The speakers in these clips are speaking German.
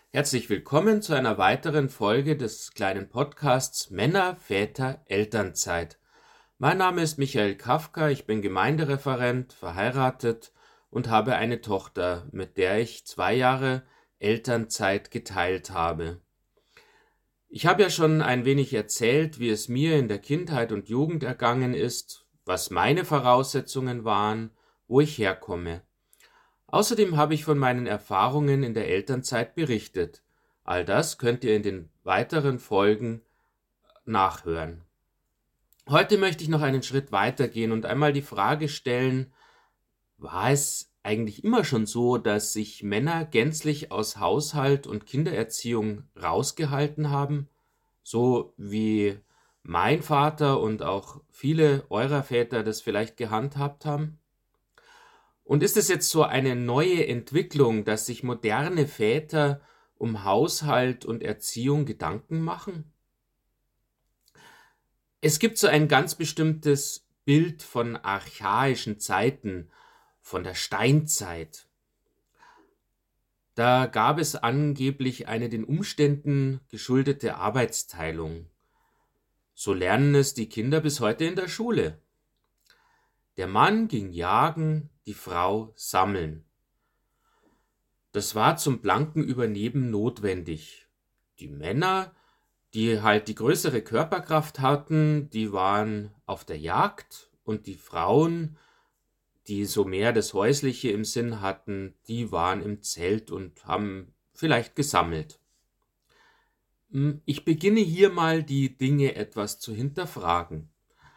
Herzlich willkommen zu einer weiteren Folge des kleinen Podcasts Männer, Väter, Elternzeit. Mein Name ist Michael Kafka, ich bin Gemeindereferent, verheiratet und habe eine Tochter, mit der ich 2 Jahre Elternzeit geteilt habe. Ich habe ja schon ein wenig erzählt, wie es mir in der Kindheit und Jugend ergangen ist, was meine Voraussetzungen waren, wo ich herkomme. Außerdem habe ich von meinen Erfahrungen in der Elternzeit berichtet. All das könnt ihr in den weiteren Folgen nachhören. Heute möchte ich noch einen Schritt weitergehen und einmal die Frage stellen: War es eigentlich immer schon so, dass sich Männer gänzlich aus Haushalt und Kindererziehung rausgehalten haben, so wie mein Vater und auch viele eurer Väter das vielleicht gehandhabt haben? Und ist es jetzt so eine neue Entwicklung, dass sich moderne Väter um Haushalt und Erziehung Gedanken machen? Es gibt so ein ganz bestimmtes Bild von archaischen Zeiten, von der Steinzeit. Da gab es angeblich eine den Umständen geschuldete Arbeitsteilung. So lernen es die Kinder bis heute in der Schule. Der Mann ging jagen, die Frau sammeln. Das war zum blanken Überleben notwendig. Die Männer, die halt die größere Körperkraft hatten, die waren auf der Jagd, und die Frauen, die so mehr das Häusliche im Sinn hatten, die waren im Zelt und haben vielleicht gesammelt. Ich beginne hier mal die Dinge etwas zu hinterfragen.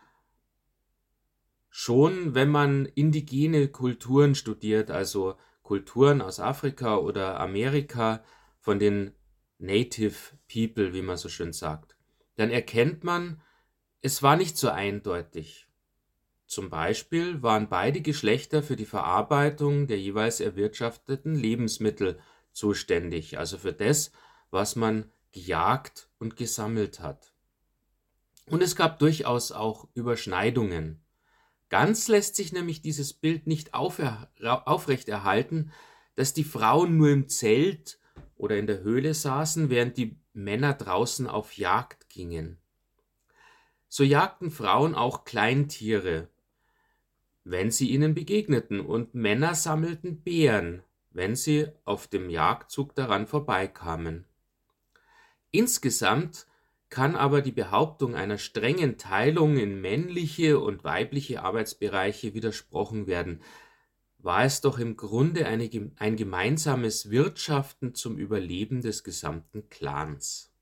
Schon wenn man indigene Kulturen studiert, also Kulturen aus Afrika oder Amerika von den Native People, wie man so schön sagt, dann erkennt man, es war nicht so eindeutig. Zum Beispiel waren beide Geschlechter für die Verarbeitung der jeweils erwirtschafteten Lebensmittel zuständig, also für das, was man gejagt und gesammelt hat. Und es gab durchaus auch Überschneidungen. Ganz lässt sich nämlich dieses Bild nicht aufrechterhalten, dass die Frauen nur im Zelt oder in der Höhle saßen, während die Männer draußen auf Jagd gingen. So jagten Frauen auch Kleintiere, wenn sie ihnen begegneten, und Männer sammelten Beeren, wenn sie auf dem Jagdzug daran vorbeikamen. Insgesamt kann aber die Behauptung einer strengen Teilung in männliche und weibliche Arbeitsbereiche widersprochen werden. War es doch im Grunde ein gemeinsames Wirtschaften zum Überleben des gesamten Clans.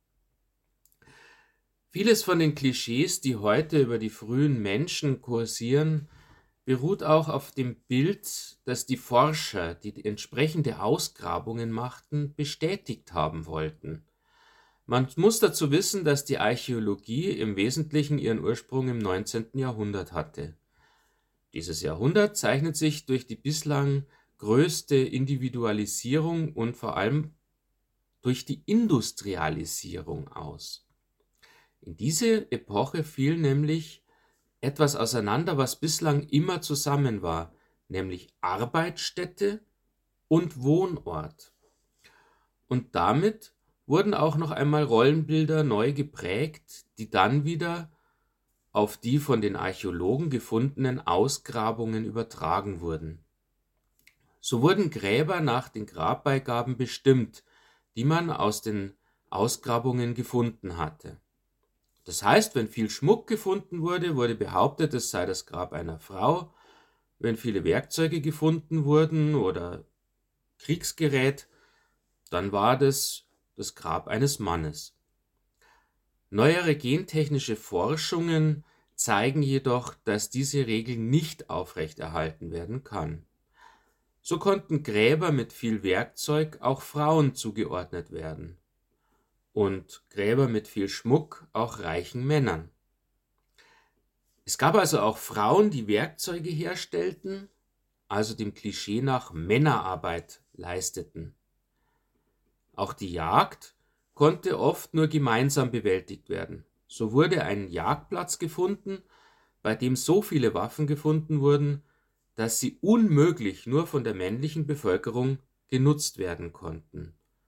Vieles von den Klischees, die heute über die frühen Menschen kursieren, beruht auch auf dem Bild, das die Forscher, die entsprechende Ausgrabungen machten, bestätigt haben wollten. Man muss dazu wissen, dass die Archäologie im Wesentlichen ihren Ursprung im 19. Jahrhundert hatte. Dieses Jahrhundert zeichnet sich durch die bislang größte Individualisierung und vor allem durch die Industrialisierung aus. In diese Epoche fiel nämlich etwas auseinander, was bislang immer zusammen war, nämlich Arbeitsstätte und Wohnort. Und damit wurden auch noch einmal Rollenbilder neu geprägt, die dann wieder auf die von den Archäologen gefundenen Ausgrabungen übertragen wurden. So wurden Gräber nach den Grabbeigaben bestimmt, die man aus den Ausgrabungen gefunden hatte. Das heißt, wenn viel Schmuck gefunden wurde, wurde behauptet, es sei das Grab einer Frau. Wenn viele Werkzeuge gefunden wurden oder Kriegsgerät, dann war das Grab eines Mannes. Neuere gentechnische Forschungen zeigen jedoch, dass diese Regel nicht aufrechterhalten werden kann. So konnten Gräber mit viel Werkzeug auch Frauen zugeordnet werden und Gräber mit viel Schmuck auch reichen Männern. Es gab also auch Frauen, die Werkzeuge herstellten, also dem Klischee nach Männerarbeit leisteten. Auch die Jagd konnte oft nur gemeinsam bewältigt werden. So wurde ein Jagdplatz gefunden, bei dem so viele Waffen gefunden wurden, dass sie unmöglich nur von der männlichen Bevölkerung genutzt werden konnten.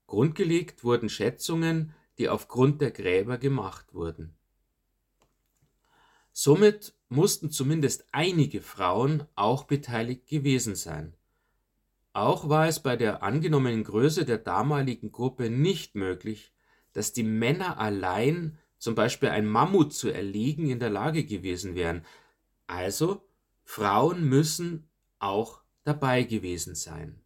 Grundgelegt wurden Schätzungen, die aufgrund der Gräber gemacht wurden. Somit mussten zumindest einige Frauen auch beteiligt gewesen sein. Auch war es bei der angenommenen Größe der damaligen Gruppe nicht möglich, dass die Männer allein zum Beispiel ein Mammut zu erlegen in der Lage gewesen wären. Also, Frauen müssen auch dabei gewesen sein.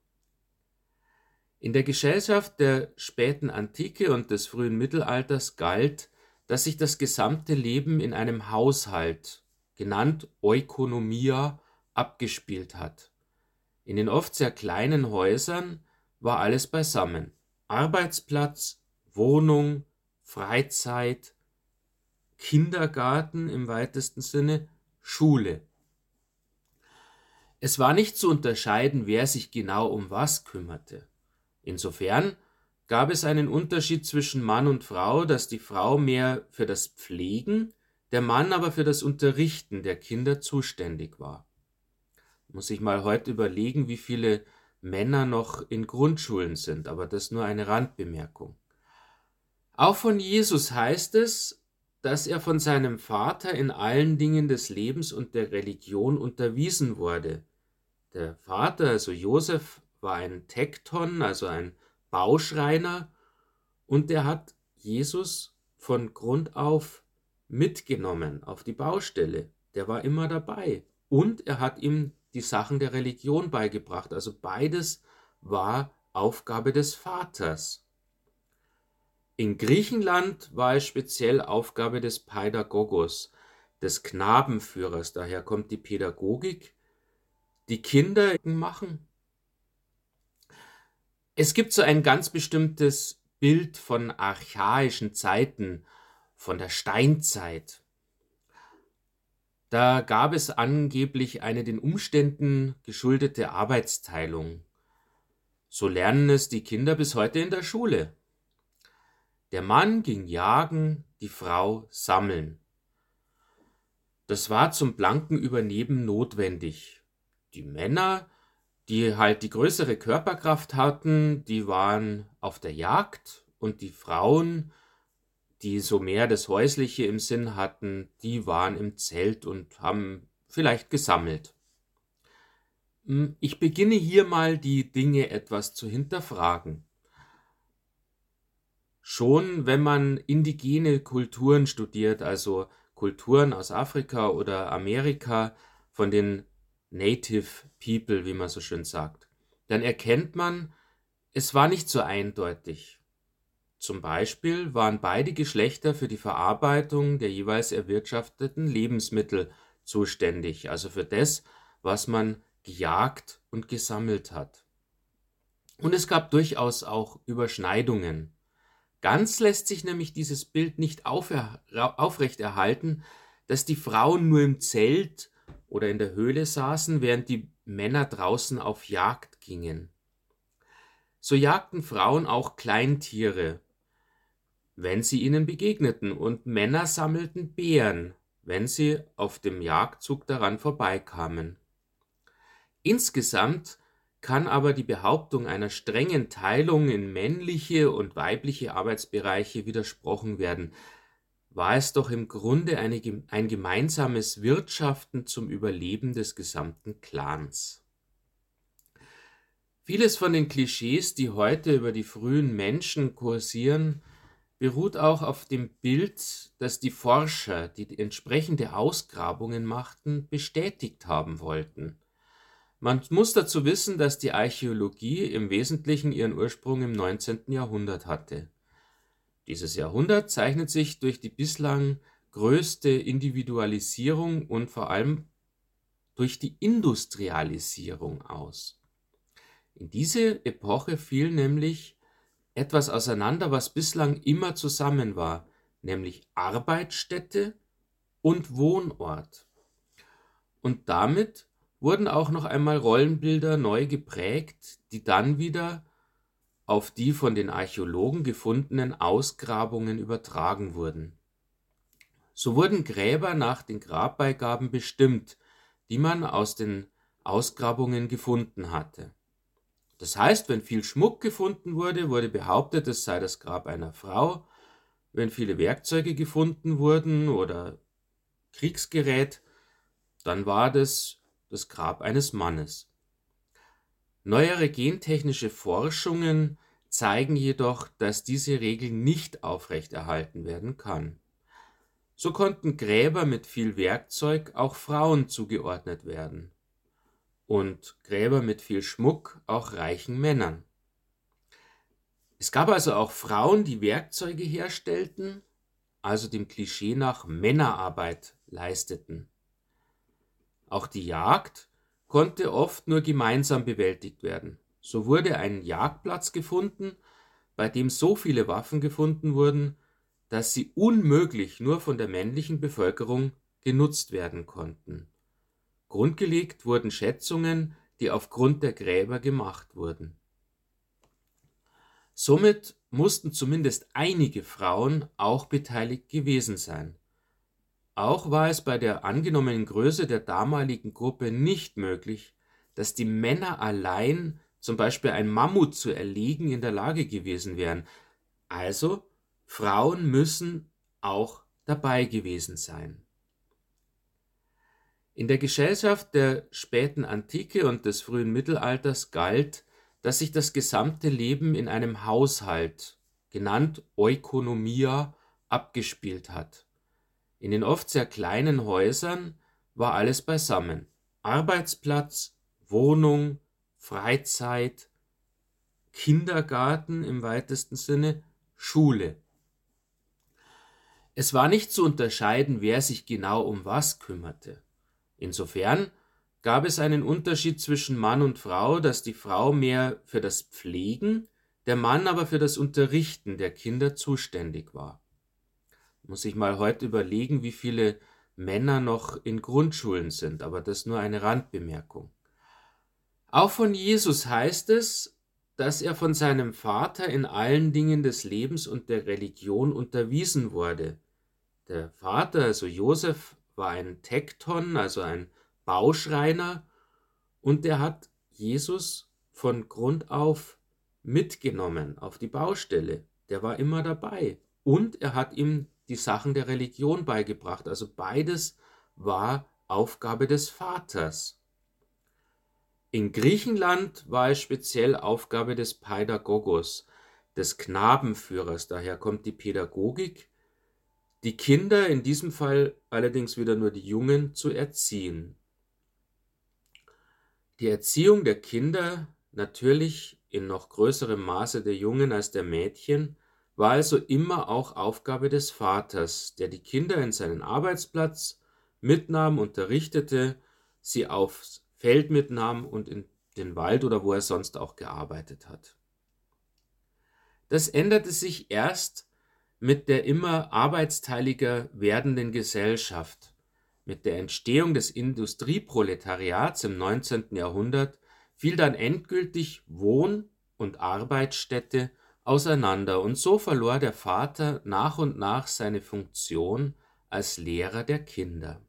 In der Gesellschaft der späten Antike und des frühen Mittelalters galt, dass sich das gesamte Leben in einem Haushalt, genannt Oikonomia, abgespielt hat. In den oft sehr kleinen Häusern war alles beisammen: Arbeitsplatz, Wohnung, Freizeit, Kindergarten im weitesten Sinne, Schule. Es war nicht zu unterscheiden, wer sich genau um was kümmerte. Insofern gab es einen Unterschied zwischen Mann und Frau, dass die Frau mehr für das Pflegen, der Mann aber für das Unterrichten der Kinder zuständig war. Muss ich mal heute überlegen, wie viele Männer noch in Grundschulen sind, aber das nur eine Randbemerkung. Auch von Jesus heißt es, dass er von seinem Vater in allen Dingen des Lebens und der Religion unterwiesen wurde. Der Vater, also Josef, war ein Tekton, also ein Bauschreiner, und der hat Jesus von Grund auf mitgenommen auf die Baustelle. Der war immer dabei. Und er hat ihm die Sachen der Religion beigebracht. Also beides war Aufgabe des Vaters. In Griechenland war es speziell Aufgabe des Pädagogos, des Knabenführers. Daher kommt die Pädagogik, die Kinder machen. Es gibt so ein ganz bestimmtes Bild von archaischen Zeiten, von der Steinzeit. Da gab es angeblich eine den Umständen geschuldete Arbeitsteilung. So lernen es die Kinder bis heute in der Schule. Der Mann ging jagen, die Frau sammeln. Das war zum blanken Übernehmen notwendig. Die Männer, die halt die größere Körperkraft hatten, die waren auf der Jagd, und die Frauen, die so mehr das Häusliche im Sinn hatten, die waren im Zelt und haben vielleicht gesammelt. Ich beginne hier mal, die Dinge etwas zu hinterfragen. Schon wenn man indigene Kulturen studiert, also Kulturen aus Afrika oder Amerika, von den Native People, wie man so schön sagt, dann erkennt man, es war nicht so eindeutig. Zum Beispiel waren beide Geschlechter für die Verarbeitung der jeweils erwirtschafteten Lebensmittel zuständig, also für das, was man gejagt und gesammelt hat. Und es gab durchaus auch Überschneidungen. Ganz lässt sich nämlich dieses Bild nicht aufrechterhalten, dass die Frauen nur im Zelt oder in der Höhle saßen, während die Männer draußen auf Jagd gingen. So jagten Frauen auch Kleintiere, wenn sie ihnen begegneten, und Männer sammelten Beeren, wenn sie auf dem Jagdzug daran vorbeikamen. Insgesamt kann aber die Behauptung einer strengen Teilung in männliche und weibliche Arbeitsbereiche widersprochen werden. War es doch im Grunde ein gemeinsames Wirtschaften zum Überleben des gesamten Clans. Vieles von den Klischees, die heute über die frühen Menschen kursieren, beruht auch auf dem Bild, das die Forscher, die entsprechende Ausgrabungen machten, bestätigt haben wollten. Man muss dazu wissen, dass die Archäologie im Wesentlichen ihren Ursprung im 19. Jahrhundert hatte. Dieses Jahrhundert zeichnet sich durch die bislang größte Individualisierung und vor allem durch die Industrialisierung aus. In diese Epoche fiel nämlich etwas auseinander, was bislang immer zusammen war, nämlich Arbeitsstätte und Wohnort. Und damit wurden auch noch einmal Rollenbilder neu geprägt, die dann wieder auf die von den Archäologen gefundenen Ausgrabungen übertragen wurden. So wurden Gräber nach den Grabbeigaben bestimmt, die man aus den Ausgrabungen gefunden hatte. Das heißt, wenn viel Schmuck gefunden wurde, wurde behauptet, es sei das Grab einer Frau. Wenn viele Werkzeuge gefunden wurden oder Kriegsgerät, dann war das Grab eines Mannes. Neuere gentechnische Forschungen zeigen jedoch, dass diese Regel nicht aufrechterhalten werden kann. So konnten Gräber mit viel Werkzeug auch Frauen zugeordnet werden und Gräber mit viel Schmuck auch reichen Männern. Es gab also auch Frauen, die Werkzeuge herstellten, also dem Klischee nach Männerarbeit leisteten. Auch die Jagd konnte oft nur gemeinsam bewältigt werden. So wurde ein Jagdplatz gefunden, bei dem so viele Waffen gefunden wurden, dass sie unmöglich nur von der männlichen Bevölkerung genutzt werden konnten. Grundgelegt wurden Schätzungen, die aufgrund der Gräber gemacht wurden. Somit mussten zumindest einige Frauen auch beteiligt gewesen sein. Auch war es bei der angenommenen Größe der damaligen Gruppe nicht möglich, dass die Männer allein zum Beispiel ein Mammut zu erlegen in der Lage gewesen wären. Also, Frauen müssen auch dabei gewesen sein. In der Gesellschaft der späten Antike und des frühen Mittelalters galt, dass sich das gesamte Leben in einem Haushalt, genannt Oikonomia, abgespielt hat. In den oft sehr kleinen Häusern war alles beisammen: Arbeitsplatz, Wohnung, Freizeit, Kindergarten im weitesten Sinne, Schule. Es war nicht zu unterscheiden, wer sich genau um was kümmerte. Insofern gab es einen Unterschied zwischen Mann und Frau, dass die Frau mehr für das Pflegen, der Mann aber für das Unterrichten der Kinder zuständig war. Muss ich mal heute überlegen, wie viele Männer noch in Grundschulen sind, aber das nur eine Randbemerkung. Auch von Jesus heißt es, dass er von seinem Vater in allen Dingen des Lebens und der Religion unterwiesen wurde. Der Vater, also Josef, war ein Tekton, also ein Bauschreiner, und der hat Jesus von Grund auf mitgenommen auf die Baustelle. Der war immer dabei. Und er hat ihm die Sachen der Religion beigebracht. Also beides war Aufgabe des Vaters. In Griechenland war es speziell Aufgabe des Pädagogos, des Knabenführers. Daher kommt die Pädagogik, die Kinder, in diesem Fall allerdings wieder nur die Jungen, zu erziehen. Die Erziehung der Kinder, natürlich in noch größerem Maße der Jungen als der Mädchen, war also immer auch Aufgabe des Vaters, der die Kinder in seinen Arbeitsplatz mitnahm, unterrichtete, sie aufs Feld mitnahm und in den Wald oder wo er sonst auch gearbeitet hat. Das änderte sich erst mit der immer arbeitsteiliger werdenden Gesellschaft. Mit der Entstehung des Industrieproletariats im 19. Jahrhundert fiel dann endgültig Wohn- und Arbeitsstätte auseinander, und so verlor der Vater nach und nach seine Funktion als Lehrer der Kinder.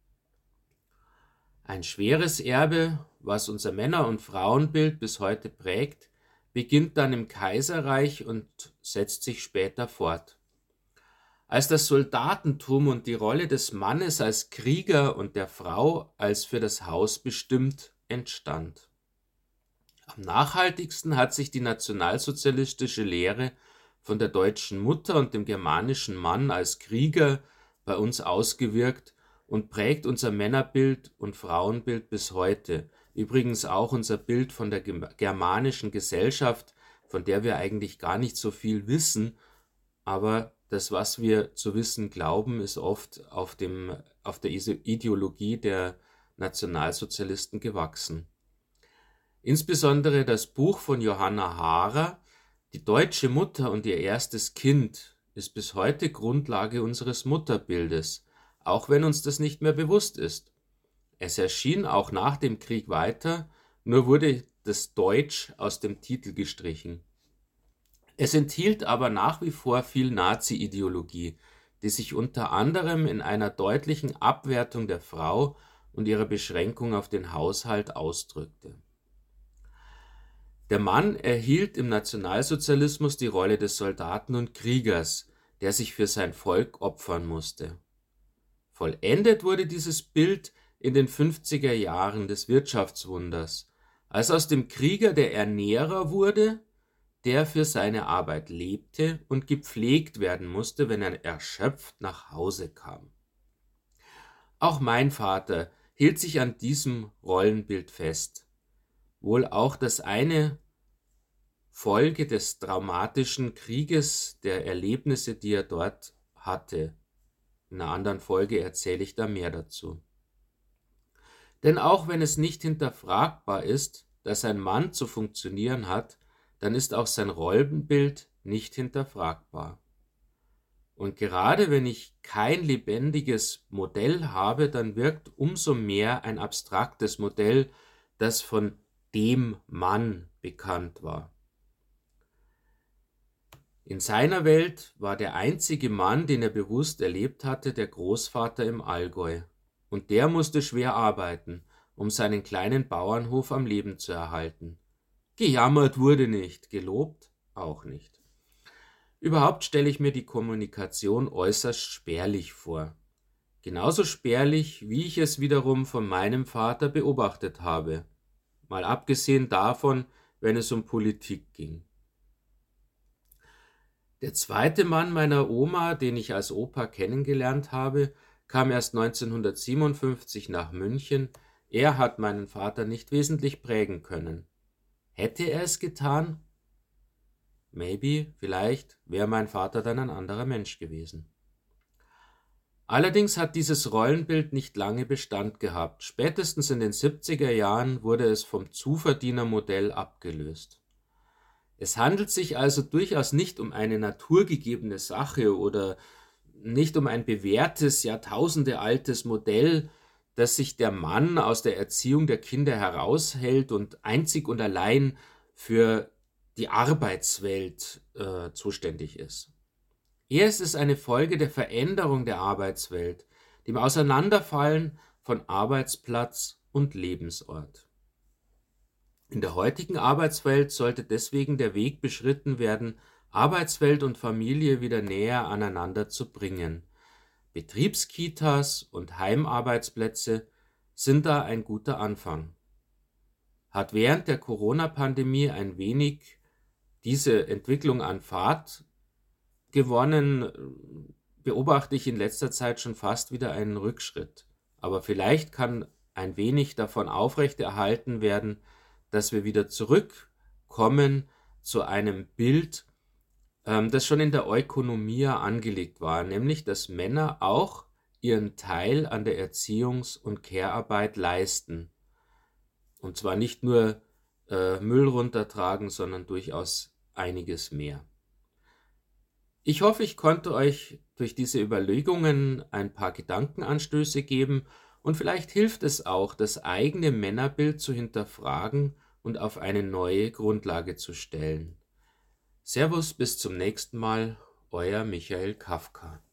Ein schweres Erbe, was unser Männer- und Frauenbild bis heute prägt, beginnt dann im Kaiserreich und setzt sich später fort. Als das Soldatentum und die Rolle des Mannes als Krieger und der Frau als für das Haus bestimmt entstand. Am nachhaltigsten hat sich die nationalsozialistische Lehre von der deutschen Mutter und dem germanischen Mann als Krieger bei uns ausgewirkt und prägt unser Männerbild und Frauenbild bis heute. Übrigens auch unser Bild von der germanischen Gesellschaft, von der wir eigentlich gar nicht so viel wissen, aber das, was wir zu wissen glauben, ist oft auf der Ideologie der Nationalsozialisten gewachsen. Insbesondere das Buch von Johanna Haarer, Die deutsche Mutter und ihr erstes Kind, ist bis heute Grundlage unseres Mutterbildes, auch wenn uns das nicht mehr bewusst ist. Es erschien auch nach dem Krieg weiter, nur wurde das Deutsch aus dem Titel gestrichen. Es enthielt aber nach wie vor viel Nazi-Ideologie, die sich unter anderem in einer deutlichen Abwertung der Frau und ihrer Beschränkung auf den Haushalt ausdrückte. Der Mann erhielt im Nationalsozialismus die Rolle des Soldaten und Kriegers, der sich für sein Volk opfern musste. Vollendet wurde dieses Bild in den 50er Jahren des Wirtschaftswunders, als aus dem Krieger der Ernährer wurde, der für seine Arbeit lebte und gepflegt werden musste, wenn er erschöpft nach Hause kam. Auch mein Vater hielt sich an diesem Rollenbild fest. Wohl auch das eine Folge des traumatischen Krieges, der Erlebnisse, die er dort hatte. In einer anderen Folge erzähle ich da mehr dazu. Denn auch wenn es nicht hinterfragbar ist, dass ein Mann zu funktionieren hat, dann ist auch sein Rollenbild nicht hinterfragbar. Und gerade wenn ich kein lebendiges Modell habe, dann wirkt umso mehr ein abstraktes Modell, das von dem Mann bekannt war. In seiner Welt war der einzige Mann, den er bewusst erlebt hatte, der Großvater im Allgäu. Und der musste schwer arbeiten, um seinen kleinen Bauernhof am Leben zu erhalten. Gejammert wurde nicht, gelobt auch nicht. Überhaupt stelle ich mir die Kommunikation äußerst spärlich vor. Genauso spärlich, wie ich es wiederum von meinem Vater beobachtet habe. Mal abgesehen davon, wenn es um Politik ging. Der zweite Mann meiner Oma, den ich als Opa kennengelernt habe, kam erst 1957 nach München. Er hat meinen Vater nicht wesentlich prägen können. Hätte er es getan? Maybe, vielleicht wäre mein Vater dann ein anderer Mensch gewesen. Allerdings hat dieses Rollenbild nicht lange Bestand gehabt. Spätestens in den 70er Jahren wurde es vom Zuverdienermodell abgelöst. Es handelt sich also durchaus nicht um eine naturgegebene Sache oder nicht um ein bewährtes, jahrtausendealtes Modell, dass sich der Mann aus der Erziehung der Kinder heraushält und einzig und allein für die Arbeitswelt zuständig ist. Eher ist es eine Folge der Veränderung der Arbeitswelt, dem Auseinanderfallen von Arbeitsplatz und Lebensort. In der heutigen Arbeitswelt sollte deswegen der Weg beschritten werden, Arbeitswelt und Familie wieder näher aneinander zu bringen. Betriebskitas und Heimarbeitsplätze sind da ein guter Anfang. Hat während der Corona-Pandemie ein wenig diese Entwicklung an Fahrt gewonnen, beobachte ich in letzter Zeit schon fast wieder einen Rückschritt. Aber vielleicht kann ein wenig davon aufrechterhalten werden, dass wir wieder zurückkommen zu einem Bild, das schon in der Oikonomia angelegt war, nämlich dass Männer auch ihren Teil an der Erziehungs- und Care-Arbeit leisten. Und zwar nicht nur Müll runtertragen, sondern durchaus einiges mehr. Ich hoffe, ich konnte euch durch diese Überlegungen ein paar Gedankenanstöße geben und vielleicht hilft es auch, das eigene Männerbild zu hinterfragen und auf eine neue Grundlage zu stellen. Servus, bis zum nächsten Mal, euer Michael Kafka.